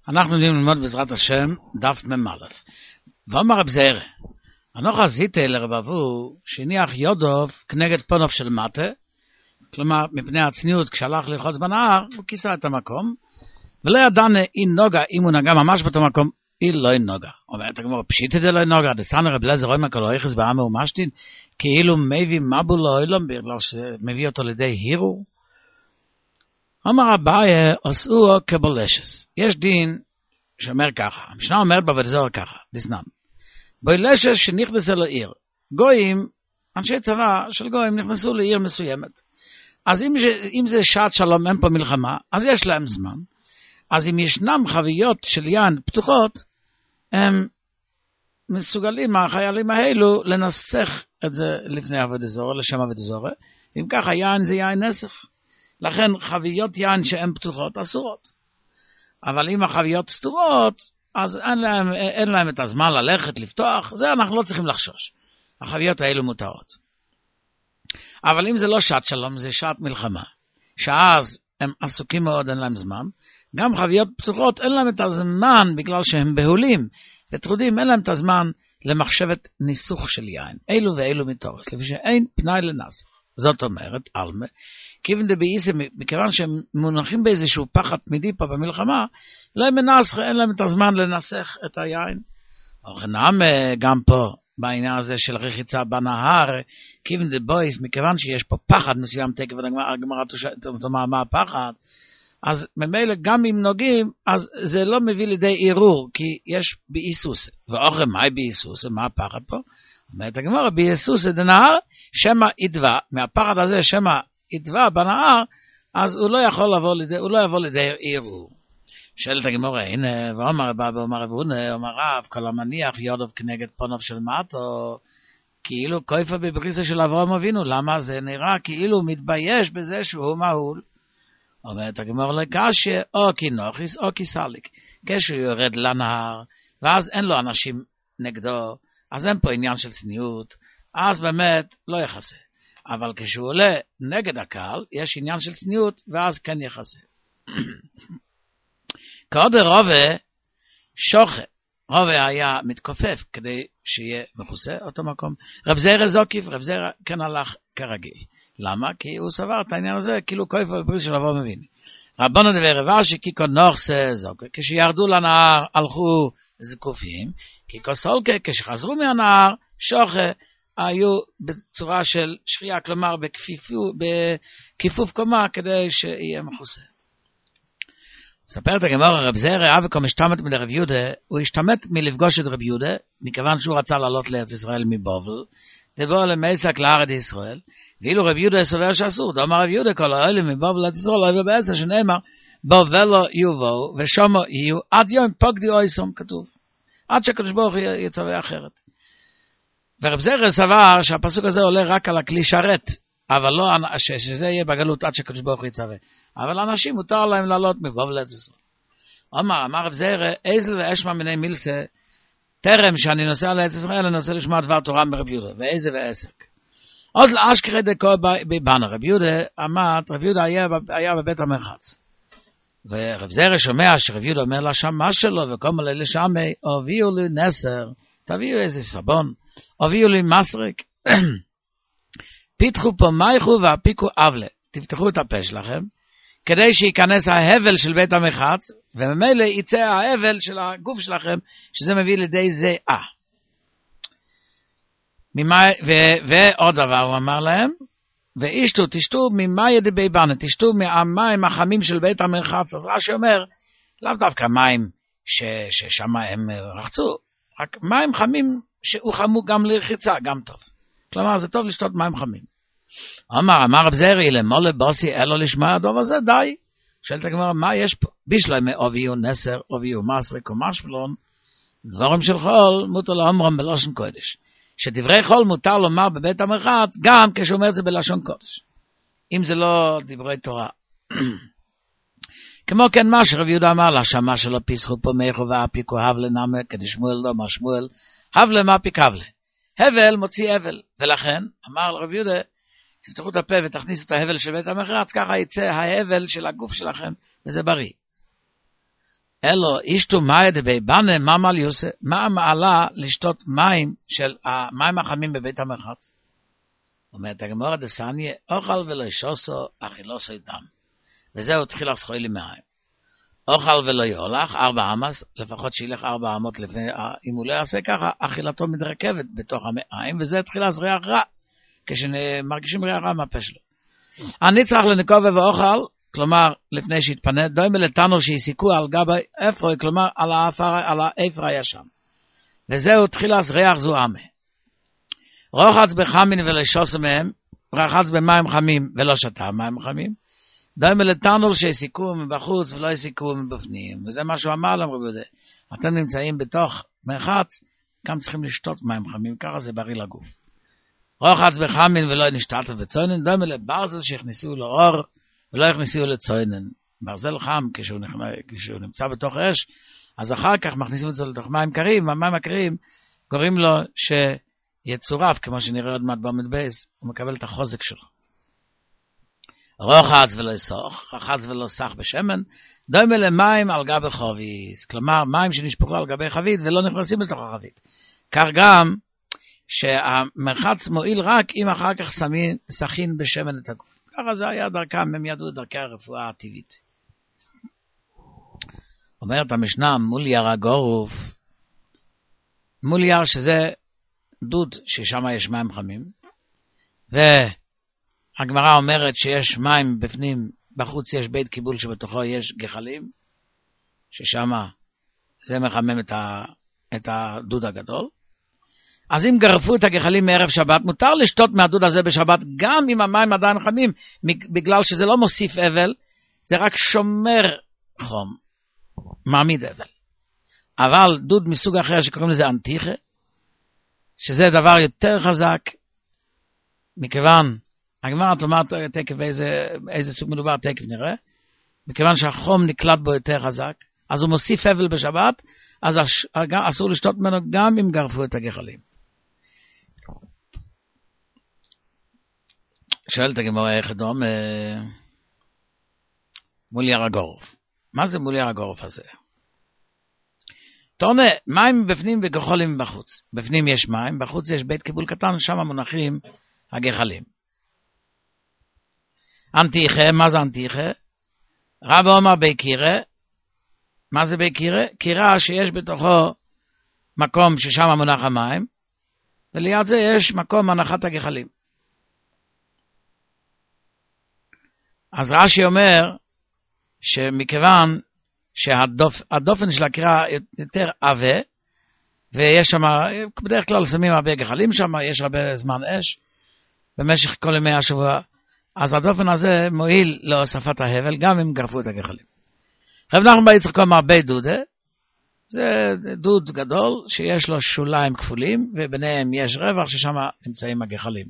אנחנו יודעים ללמוד בעזרת השם דף ממלף. ואומר רב זעירא, אנוך עשיתי לרבבו שהניח יודוב כנגד פונוף של מטה, כלומר מפני הצניעות כשהלך לרחוץ בנהר, הוא כיסה את המקום, ולא ידענה אין נוגה, אם הוא נגע ממש באותו מקום, אין לא אין נוגה. אומרת הגמרא, פשיטא דלא אין נוגה, דסתנא רב אליעזר רואה כל אויכס בעמא ומשתין, כאילו מביא מבול לאוילום, בגלל שמביא אותו לידי הירו. אמר אביי, עשו כבולשס. יש דין שאומר ככה, המשנה אומרת בבדזור ככה, דסנן. בולשס שנכנס אל העיר. גויים, אנשי צבא של גויים נכנסו לעיר מסוימת. אז אם זה שעת שלום, אין פה מלחמה, אז יש להם זמן. אז אם ישנם חביות של יין פתוחות, הם מסוגלים, החיילים האלו, לנסח את זה לפני עבודזור, לשם עבודזור. אם ככה, יין זה יין נסח. לכן חביות יין שהן פתוחות אסורות. אבל אם החביות סתורות, אז אין להם את הזמן ללכת, לפתוח, זה אנחנו לא צריכים לחשוש. החביות האלו מותרות. אבל אם זה לא שעת שלום, זה שעת מלחמה, שאז הם עסוקים מאוד, אין להם זמן, גם חביות פתוחות אין להם את הזמן, בגלל שהם בהולים, וטרודים אין להם את הזמן למחשבת ניסוך של יין. אילו ואילו מתורס, לפי שאין פנאי לנסח. זאת אומרת, אלמה, כיוון דבאיסה, מכיוון שהם מונחים באיזשהו פחד תמידי פה במלחמה, לא מנסח, אין להם את הזמן לנסח את היין. וכנעם גם פה, בעניין הזה של רחיצה בנהר, כיוון דבויס, מכיוון שיש פה פחד מסוים, תקף הגמרא תאמר מה הפחד, אז ממילא גם אם נוגעים, אז זה לא מביא לידי ערעור, כי יש באיסוס. ואוכר מהי באיסוס? מה הפחד פה? אומרת הגמרא, באיסוס דנהר, שמא ידבע, מהפחד הזה שמא ידבע בנהר, אז הוא לא יבוא לידי ערעור. שואלת הגמרא, הנה, ואומר רב הונא, אומר רב, כל המניח יודוב כנגד פונוב של מטו, כאילו כויפה בבריסה של אברהם אבינו, למה זה נראה כאילו מתבייש בזה שהוא מהול? אומרת הגמרא לקשיא, או כי נוחיס או כי סליק, כשהוא יורד לנהר, ואז אין לו אנשים נגדו, אז אין פה עניין של צניעות, אז באמת לא יחסה. אבל כשהוא עולה נגד הקהל, יש עניין של צניעות, ואז כן יחסה. כעוד רובה שוחה, רובה היה מתכופף כדי שיהיה מכוסה אותו מקום. רב זעירא זוקיף, רב זעירא כן הלך כרגיל. למה? כי הוא סבר את העניין הזה, כאילו כויפה בבריס של אברהם אבינו. רבנו דבר רב אשי, כי כל נוחסה זוקה, כשירדו לנהר הלכו זקופים, כי כל סולקה, כשחזרו מהנהר, שוחה, היו בצורה של שחייה, כלומר בכיפוף קומה, כדי שיהיה מכוסה. מספרת הגמרא, רב זעירא אבקו משתמת מלרב יהודה, הוא השתמת מלפגוש את רב יהודה, מכיוון שהוא רצה לעלות לארץ ישראל מבובל, דבוא למייסק לארץ ישראל, ואילו רב יהודה סובר שאסור, דאמר רב יהודה כל האלה מבובל לארץ ישראל, לא יבוא בעשר שנאמר, בובלו יובואו, ושומו יהיו, עד יום פוקדי אויסום, כתוב, עד שהקדוש ברוך הוא יצווה אחרת. ורב זעירא סבר שהפסוק הזה עולה רק על הכלי שרת, אבל לא שזה יהיה בגלות עד שהקדוש ברוך הוא יצווה. אבל אנשים מותר להם לעלות מבובל לארץ ישראל. אמר רב זעירא, איזל ואשמע מיני מילסה, טרם שאני נוסע לארץ ישראל, אני רוצה לשמוע דבר תורה מרב יהודה, ואיזה ועסק. עוד לאשכרה דקו בבנה, רב יהודה היה בבית המרחץ. ורב זעירא שומע שרב יהודה אומר לשמה שלו, וקום עלי לשמי, הביאו לי נסר, תביאו איזה סבון, הביאו לי מסריק, פיתחו פה מייכו והפיקו אבלה, תפתחו את הפה שלכם, כדי שיכנס ההבל של בית המרחץ, וממילא יצא ההבל של הגוף שלכם, שזה מביא לידי זיעה. ועוד דבר הוא אמר להם, תשתו ממאי דבי בנה, תשתו מהמים החמים של בית המרחץ. אז רש"י אומר, לאו דווקא מים ששם הם רחצו, רק מים חמים שהוחמו גם לרחיצה, גם טוב. כלומר, זה טוב לשתות מים חמים. אמר רב זעירא, למולה בוסי אלו לשמוע הדוב הזה, די. שואלת הגמרא, מה יש פה? בשלמה אוביו נסר, אוביו מסריק ומשפלון, דבורים של חול מותר לאומרם בלשון קודש. שדברי חול מותר לומר בבית המרחץ, גם כשאומר את זה בלשון קודש. אם זה לא דברי תורה. כמו כן מה שרב יהודה אמר, לשמה שלא פיסחו פה מייכו ואפיקו הבלה נמה, כדי שמואל לא מה שמואל, הבלה מאפיק הבלה. הבל מוציא הבל, ולכן אמר לרב יהודה, תפתחו את הפה ותכניסו את ההבל של בית המרחץ, ככה יצא ההבל של הגוף שלכם, וזה בריא. אלו אישתו מאי דבי בנה מה מליוסה, מה המעלה לשתות מים של המים החמים בבית המרחץ? אומרת הגמרא דסניה, אוכל ולא ישוסו, אכילוסו איתם. וזהו תחילה סחוילי מים. אוכל ולא יולך, 4 אמס, לפחות שילך 4 אמות לפני, אם הוא לא יעשה ככה, אכילתו מתרכבת בתוך המים, וזה תחילה ריח רע, כשמרגישים ריח רע מהפה שלו. אני צריך לנקובה ואוכל, כלומר, לפני שהתפנה, דומה לתנור שיסיקו על גבי אפרוי, כלומר, על האפר הישן. וזהו תחילה ריח זוהמה. רוחץ בחמין ולא שוסו מהם, רחץ במים חמים ולא שתה מים חמים, דומה לתנור שיסיקו מבחוץ ולא יסיקו מבפנים. וזה מה שהוא אמר להם, רבי יהודה. אתם נמצאים בתוך מרחץ, גם צריכים לשתות מים חמים, ככה זה בריא לגוף. רוחץ בחמין ולא נשתת וצוינן, דומה לברזל שהכניסו לאור, ולא הכניסו לצוינן. ברזל חם, כשהוא נמצא בתוך אש, אז אחר כך מכניסים אותו לתוך מים קרים, והמים הקרים קוראים לו שיצורף, כמו שנראה עוד מעט בעמוד בייס, הוא מקבל את החוזק שלו. רוחץ ולא יסוך, רחץ ולא סח בשמן, דומה למים על גבי חביס, כלומר מים שנשפכו על גבי חבית ולא נכנסים לתוך החבית. כך גם שהמרחץ מועיל רק אם אחר כך סכין בשמן את הגוף. ככה זה היה דרכם, הם ידעו דרכי הרפואה הטבעית. אומרת המשנה, מולייר הגורוף, מולייר שזה דוד ששם יש מים חמים, והגמרא אומרת שיש מים בפנים, בחוץ יש בית קיבול שבתוכו יש גחלים, ששם זה מחמם את הדוד הגדול. אז אם גרפו את הגחלים מערב שבת, מותר לשתות מהדוד הזה בשבת, גם אם המים עדיין חמים, בגלל שזה לא מוסיף אבל, זה רק שומר חום, מעמיד אבל. אבל דוד מסוג אחר שקוראים לזה אנטיחה, שזה דבר יותר חזק, מכיוון, הגמרא תאמר תקף איזה סוג מדובר, תקף נראה, מכיוון שהחום נקלט בו יותר חזק, אז הוא מוסיף אבל בשבת, אז אסור לשתות ממנו גם אם גרפו את הגחלים. שואלת הגמרא איך דום מולייר הגורף. מה זה מולייר הגורף הזה? תורנה, מים בפנים וגחלים בחוץ. בפנים יש מים, בחוץ יש בית קיבול קטן, שם מונחים הגחלים. אנטיחה, מה זה אנטיחה? רב אומר בי קירה. מה זה בי קירה? קירה שיש בתוכו מקום ששם מונח המים, וליד זה יש מקום הנחת הגחלים. אז רש"י אומר שמכיוון שהדופן של הקירה יותר עבה, ויש שם, בדרך כלל שמים הרבה גחלים שם, יש הרבה זמן אש, במשך כל ימי השבוע, אז הדופן הזה מועיל להוספת ההבל, גם אם גרפו את הגחלים. רב נחמן בר יצחק אומר בי דודה, זה דוד גדול שיש לו שוליים כפולים, וביניהם יש רווח ששם נמצאים הגחלים.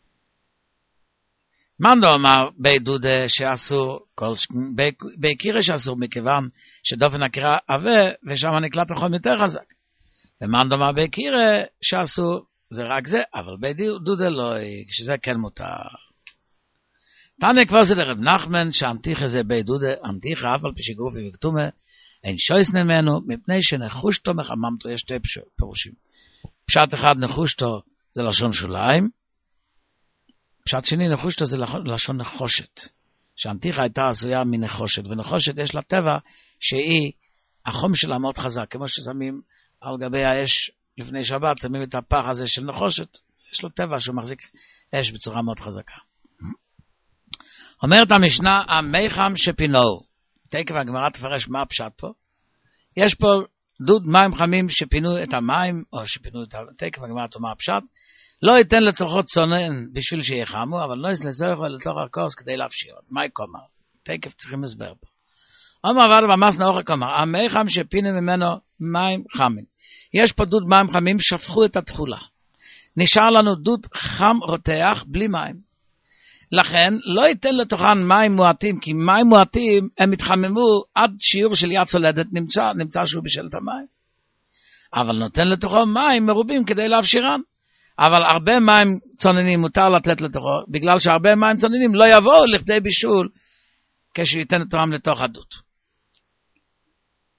מנדו אמר בי דודה שאסור, בי קירה שאסור, מכיוון שדופן הקירה עבה, ושם נקלט החום יותר חזק. ומנדו אמר בי קירה שאסור, זה רק זה, אבל בי דודה לא, שזה כן מותר. תנא כבר זה לרב נחמן, שאנטיחה זה בי דודה, אנטיחה אף על פי שגרופי וכתומה, אין שויס ממנו, מפני שנחושתו מחממתו, יש 2 פירושים. פשט אחד נחושתו זה לשון שוליים, פשט שני נחושתו זה לשון נחושת, שאנטיחה הייתה עשויה מנחושת, ונחושת יש לה טבע שהיא, החום שלה מאוד חזק, כמו ששמים על גבי האש לפני שבת, שמים את הפח הזה של נחושת, יש לו טבע שהוא מחזיק אש בצורה מאוד חזקה. אומרת המשנה, המיחם שפינו, תקף הגמרא תפרש מה הפשט פה, יש פה דוד מים חמים שפינו את המים, או שפינו את תקף הגמרא תאמר הפשט, לא ייתן לתוכו צונן בשביל שיחמו, אבל לא יסלזויכו לתוך הכוס כדי להפשיר. מה יקומר? תקף צריכים הסבר פה. אומר ועד במס נאורך קומר, המיחם שפינו ממנו מים חמים. יש פה דוד מים חמים, שפכו את התכולה. נשאר לנו דוד חם רותח בלי מים. לכן לא ייתן לתוכן מים מועטים, כי מים מועטים הם התחממו עד שיעור של יד סולדת נמצא שהוא בשל את המים. אבל נותן לתוכו מים מרובים כדי להפשירן. אבל הרבה מים צוננים מותר לתת לתוכו, בגלל שהרבה מים צוננים לא יבואו לכדי בישול כשייתן אותם לתוך הדוד.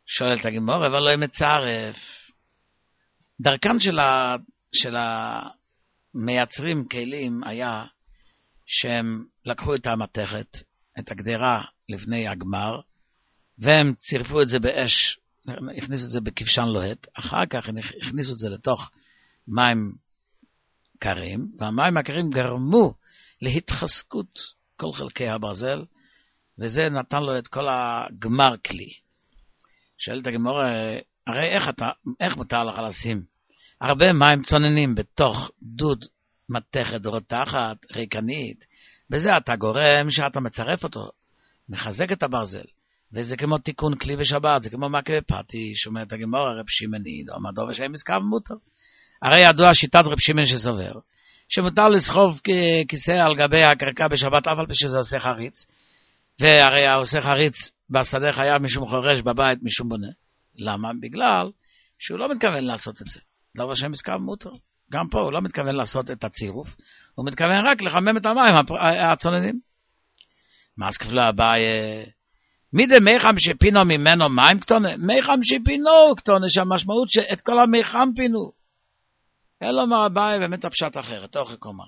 שואלת הגמרא, אבל לא מצרף. דרכם של המייצרים כלים היה שהם לקחו את המתכת, את הגדרה לפני הגמר, והם צירפו את זה באש, הכניסו את זה בכבשן לוהט, אחר כך הכניסו את זה לתוך מים קרים, והמים הקרים גרמו להתחזקות כל חלקי הברזל, וזה נתן לו את כל הגמר כלי. שואלת הגמרא, הרי איך מותר לך לשים הרבה מים צוננים בתוך דוד מתכת רותחת, ריקנית, בזה אתה גורם שאתה מצרף אותו, מחזק את הברזל, וזה כמו תיקון כלי בשבת, זה כמו מקווה פתי, שומעת הגמרא רב שמעון, או מדור ושם מסקב מותר. הרי ידוע שיטת רב שמעון שסובר, שמותר לסחוב כיסא על גבי הקרקע בשבת, אף על פי שזה עושה חריץ, והרי העושה חריץ בשדה חייב משום חורש, בבית משום בונה. למה? בגלל שהוא לא מתכוון לעשות את זה. דבר שם מסקב מותר. גם פה הוא לא מתכוון לעשות את הצירוף, הוא מתכוון רק לחמם את המים הצוננים. מה אז כפלה הבאה, מידי מיחם שפינו ממנו מים קטונה, מיחם שפינו קטונה, שהמשמעות שאת כל המיחם פינו. אלא מה הבאה באמת הפשט אחרת, תוך הקומה.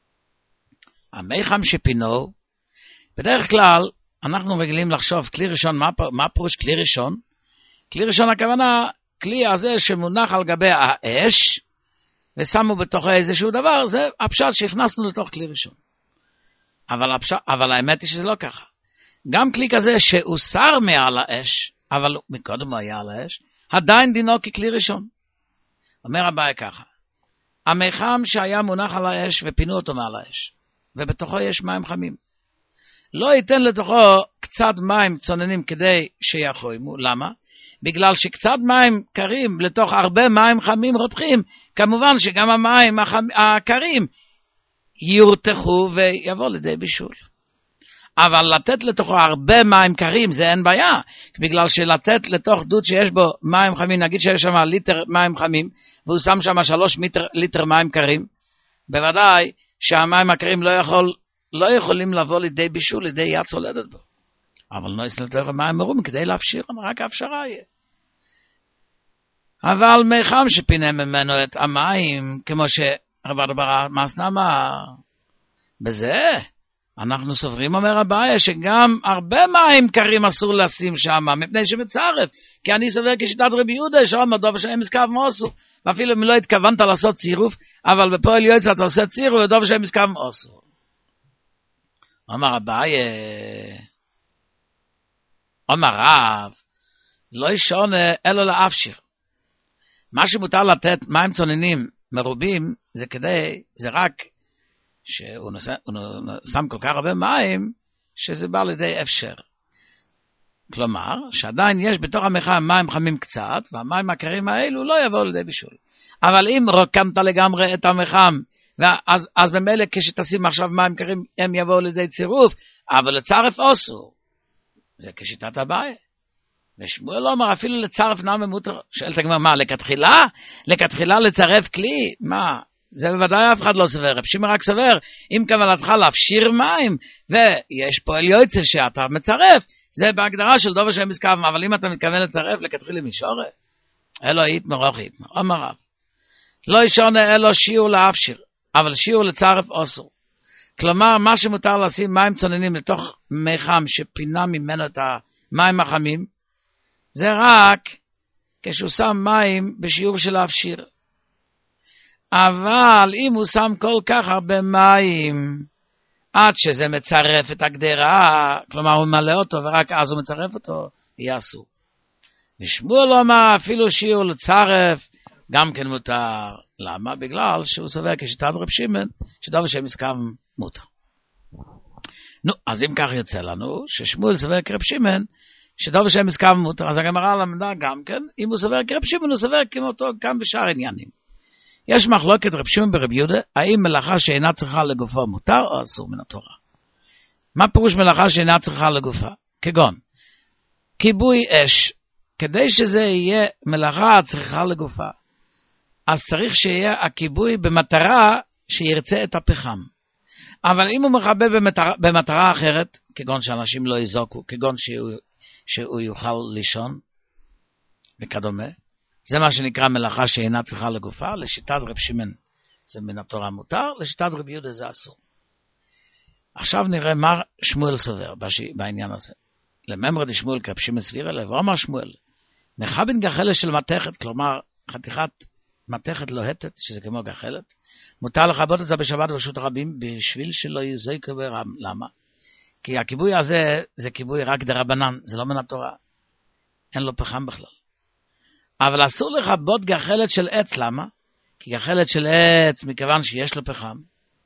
המיחם שפינו, בדרך כלל אנחנו רגילים לחשוב כלי ראשון, מה פירוש כלי ראשון? כלי ראשון הכוונה, כלי הזה שמונח על גבי האש, ושמו בתוך איזשהו דבר, זה הפשט שהכנסנו לתוך כלי ראשון. אבל האמת היא שזה לא ככה. גם כלי כזה שהוסר מעל האש, אבל מקודם הוא היה על האש, עדיין דינו ככלי ראשון. אומר הבא ככה, המיחם שהיה מונח על האש ופינו אותו מעל האש, ובתוכו יש מים חמים. לא ייתן לתוכו קצת מים צוננים כדי שיחוימו. למה? בגלל שקצת מים קרים לתוך הרבה מים חמים רותחים, כמובן שגם המים הקרים יורתחו ויבוא לידי בישול. אבל לתת לתוכו הרבה מים קרים זה אין בעיה, בגלל שלתת לתוך דוד שיש בו מים חמים, נגיד שיש שם ליטר מים חמים, והוא שם שם 3 ליטר מים קרים, בוודאי שהמים הקרים לא יכולים לבוא לידי בישול, לידי יד צולדת בו. אבל לא יסלטר מים מרום כדי להפשיר, רק ההפשרה יהיה. אבל מיחם שפינה ממנו את המים, כמו שרב דבר מסנה אמר, בזה אנחנו סוברים, אומר הבעיה, שגם הרבה מים קרים אסור לשים שם, מפני שמצרף, כי אני סובר כשיטת רבי יהודה, שאומר דוב שהם מסקב מוסו, ואפילו אם לא התכוונת לעשות צירוף, אבל בפועל יועץ אתה עושה צירוף, ודוב שהם מסקב מוסו. אומר הבעיה, אומר רב, לא ישונה אלא להפשיר. מה שמותר לתת מים צוננים מרובים, זה רק שהוא שם כל כך הרבה מים, שזה בא לידי אפשר. כלומר, שעדיין יש בתוך המיחם מים חמים קצת, והמים הקרים האלו לא יבואו לידי בישול. אבל אם רוקמת לגמרי את המיחם, אז במילא כשתשים עכשיו מים קרים, הם יבואו לידי צירוף, אבל לצרף אסור. זה כשיטת הבעיה. ושמואל אומר, אפילו לצרף נמי מותר. שואלת הגמרא, מה, לכתחילה לצרף כלי? מה? זה בוודאי אף אחד לא סובר. רב שמעון רק סובר, אם כוונתך להפשיר מים, ויש פועל יועצה שאתה מצרף, זה בהגדרה של דובר שהם מסכבים, אבל אם אתה מתכוון לצרף, לכתחילה מישורה, אלו יתמר אוכי יתמר. אומר רב, לא ישונה אלו שיעור להפשיר, אבל שיעור לצרף אסור. כלומר, מה שמותר לשים מים צוננים לתוך מיחם שפינה ממנו את המים החמים, זה רק כשהוא שם מים בשיעור של להפשיר. אבל אם הוא שם כל כך הרבה מים, עד שזה מצרף את הגדרה, כלומר הוא מלא אותו ורק אז הוא מצרף אותו, יהיה אסור. ושמואל אומר, אפילו שיעור לצרף, גם כן מותר. למה? בגלל שהוא סובר כשיטת רב שמעון, שדובר שהם מסכבים מותר. נו, אז אם כך יוצא לנו, ששמואל סובר כרב שמעון, שדובר שהם מסכבים מותר, אז הגמרא למדה גם כן, אם הוא סובר כרב שמעון, הוא סובר כמותו גם בשאר עניינים. יש מחלוקת רב שמעון ברב יהודה, האם מלאכה שאינה צריכה לגופה מותר או אסור מן התורה? מה פירוש מלאכה שאינה צריכה לגופה? כגון, כיבוי אש, כדי שזה יהיה מלאכה צריכה לגופה, אז צריך שיהיה הכיבוי במטרה שירצה את הפחם. אבל אם הוא מכבה במטרה אחרת, כגון שאנשים לא יזוקו, כגון שהוא יוכל לישון, וכדומה. זה מה שנקרא מלאכה שאינה צריכה לגופה. לשיטת רב שמעון זה מן התורה מותר, לשיטת רב יהודה זה אסור. עכשיו נראה מה שמואל סובר בעניין הזה. לממרד שמואל כרב שמעון סבירה לב, ואמר שמואל, מחבין גחלת של מתכת, כלומר חתיכת מתכת לוהטת, שזה כמו גחלת, מותר לכבות את זה בשבת ברשות הרבים, בשביל שלא יזויקו ברם. למה? כי הכיבוי הזה זה כיבוי רק דרבנן, זה לא מן התורה. אין לו פחם בכלל. אבל אסור לכבות גחלת של עץ, למה? כי גחלת של עץ, מכיוון שיש לו פחם.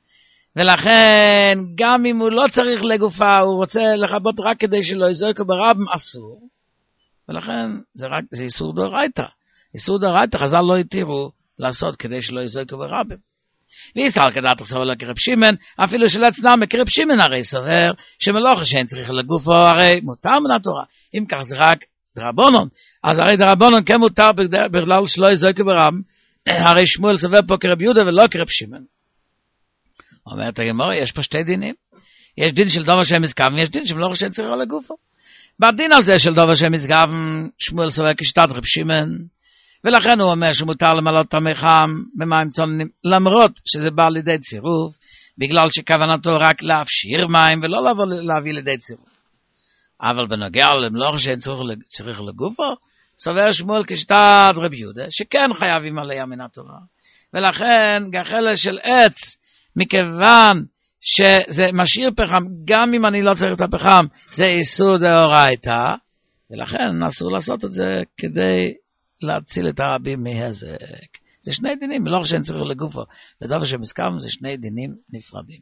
ולכן, גם אם הוא לא צריך לגופה, הוא רוצה לכבות רק כדי שלא יזויקו ברם, אסור. ולכן, זה איסור דאורייתא. איסור דאורייתא, חז"ל לא התירו לעשות כדי שלא יזויקו ברבים. וישראל כדעת סובר כרב שמעון, אפילו של עצנם כרב שמעון הרי סובר, שמלאכה שאין צריך לגופו הרי מותר מן התורה. אם כך זה רק דרבנן, אז הרי דרבנן כן מותר בגלל שלא יזויקו ברם, הרי שמואל סובר פה כרב יהודה ולא כרב שמעון. אומרת הגמרא, יש פה שתי דינים. יש דין של דבר שהם מזכב, ויש דין שמלאכה שאין צריך לגופו. בדין הזה של דבר שהם מזכב, שמואל סובר כשיטת רב שמעון, ולכן הוא אומר שמותר למלות תמי חם במים צוננים, למרות שזה בא לידי צירוף, בגלל שכוונתו רק להפשיר מים ולא להביא לידי צירוף. אבל בנוגע למלאכה שאין צריך לגופו, סובר שמואל כשיטת רב יהודה, שכן חייבים עליה מן התורה. ולכן גחלת של עץ, מכיוון שזה משאיר פחם, גם אם אני לא צריך את הפחם, זה איסור דאורייתא, ולכן אסור לעשות את זה כדי להציל את הרבים מהזק. זה שני דינים, לא שאין צריך לגופו. ודבר שמסכם זה שני דינים נפרדים.